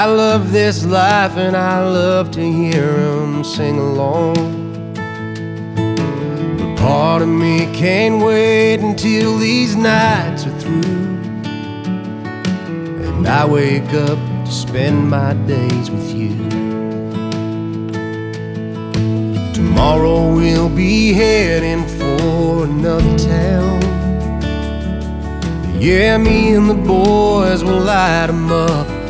I love this life and I love to hear them sing along. But part of me can't wait until these nights are through, and I wake up to spend my days with you. Tomorrow we'll be heading for another town. Yeah, me and the boys will light 'em up